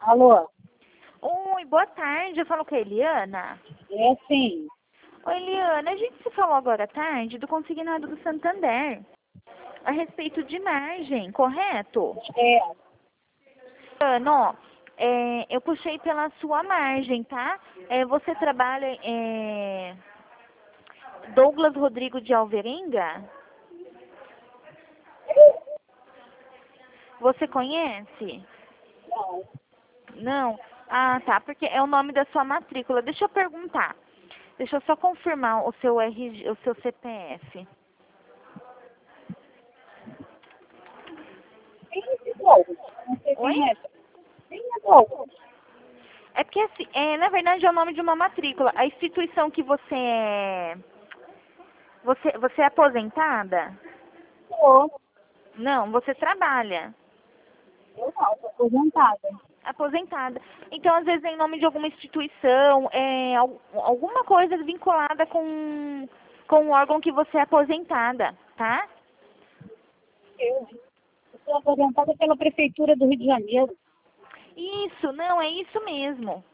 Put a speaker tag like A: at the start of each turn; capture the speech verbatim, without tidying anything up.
A: Alô?
B: Oi, boa tarde. Eu falo com a Eliana.
A: É sim.
B: Oi, Eliana. A gente se falou agora à tarde do consignado do Santander a respeito de margem, correto?
A: É.
B: Eliana, ó, é, eu puxei pela sua margem, tá? É, você trabalha é, Douglas Rodrigo de Alverenga? Você conhece?
A: Não.
B: Não? Ah, tá, porque é o nome da sua matrícula. Deixa eu perguntar. Deixa eu só confirmar o seu R G, o seu C P F.
A: Quem é Douglas? Não sei
B: Oi?
A: quem é. Quem é Douglas?
B: É porque, assim, é, na verdade, é o nome de uma matrícula. A instituição que você é... Você, você é aposentada?
A: Sou.
B: Não, você trabalha.
A: Eu não, sou aposentada.
B: Aposentada. Então, às vezes, é em nome de alguma instituição, é, al- alguma coisa vinculada com, com o órgão que você é aposentada, tá?
A: Eu, eu sou aposentada pela Prefeitura do Rio de Janeiro.
B: Isso, não, é isso mesmo.